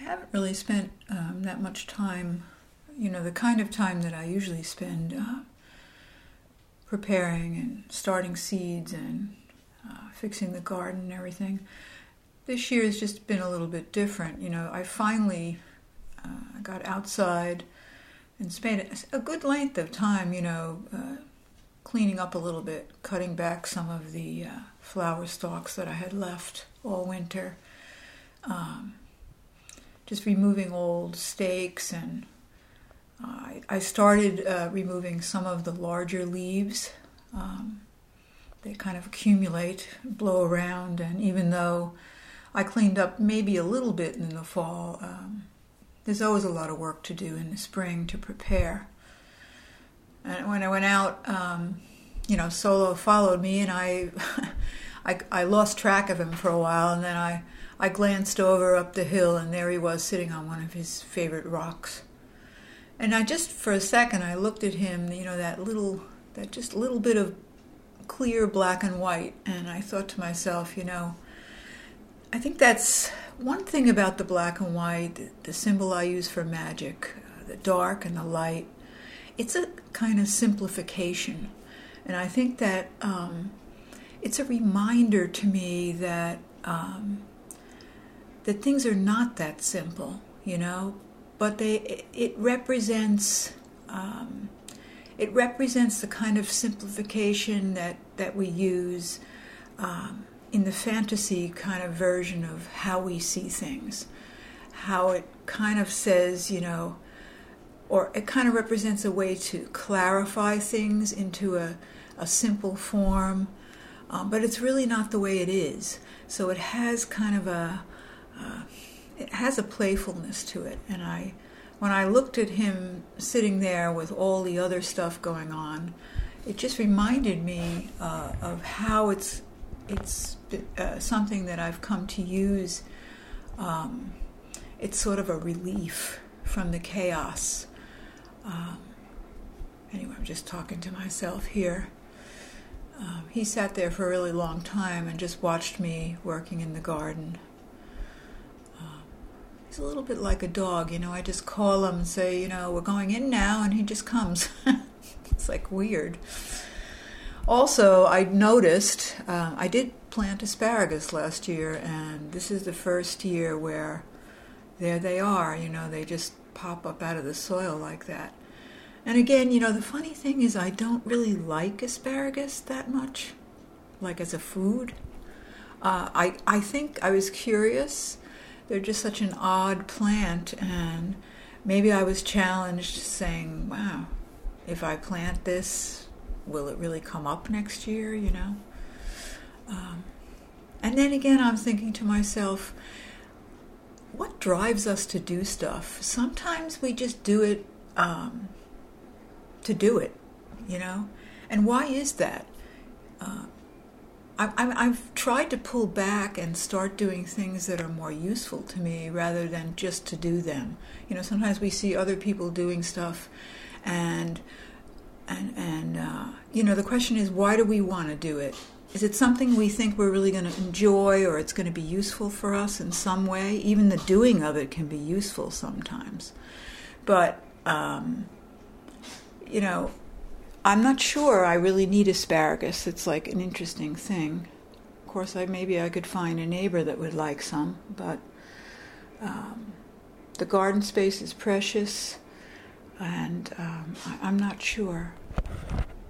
haven't really spent that much time, the kind of time that I usually spend preparing and starting seeds and fixing the garden and everything. This year has just been a little bit different. I finally got outside and spent a good length of time, cleaning up a little bit, cutting back some of the flower stalks that I had left all winter. Just removing old stakes, and I started removing some of the larger leaves. They kind of accumulate, blow around, and even though I cleaned up maybe a little bit in the fall, there's always a lot of work to do in the spring to prepare. And when I went out, Solo followed me, and I lost track of him for a while, and then I glanced over up the hill, and there he was sitting on one of his favorite rocks. And I just, for a second, I looked at him, that just little bit of clear black and white, and I thought to myself, I think that's one thing about the black and white, the symbol I use for magic, the dark and the light. It's a kind of simplification. And I think that it's a reminder to me that that things are not that simple, but it represents the kind of simplification that we use in the fantasy kind of version of how we see things, how it kind of says, or it kind of represents a way to clarify things into a simple form, but it's really not the way it is. So it has kind of it has a playfulness to it. And when I looked at him sitting there with all the other stuff going on, it just reminded me of how it's something that I've come to use. It's sort of a relief from the chaos. Anyway, I'm just talking to myself here. He sat there for a really long time and just watched me working in the garden. He's a little bit like a dog, I just call him and say, we're going in now, and he just comes. It's like weird. Also, I noticed, I did plant asparagus last year, and this is the first year where there they are, they just pop up out of the soil like that. And again, the funny thing is I don't really like asparagus that much, like as a food. I think I was curious. They're just such an odd plant, and maybe I was challenged saying, wow, if I plant this, will it really come up next year, And then again, I'm thinking to myself, what drives us to do stuff? Sometimes we just do it to do it, And why is that? I've tried to pull back and start doing things that are more useful to me rather than just to do them. Sometimes we see other people doing stuff, and the question is, why do we want to do it? Is it something we think we're really going to enjoy, or it's going to be useful for us in some way? Even the doing of it can be useful sometimes. But, I'm not sure I really need asparagus. It's like an interesting thing. Of course, maybe I could find a neighbor that would like some, but the garden space is precious, and I'm not sure.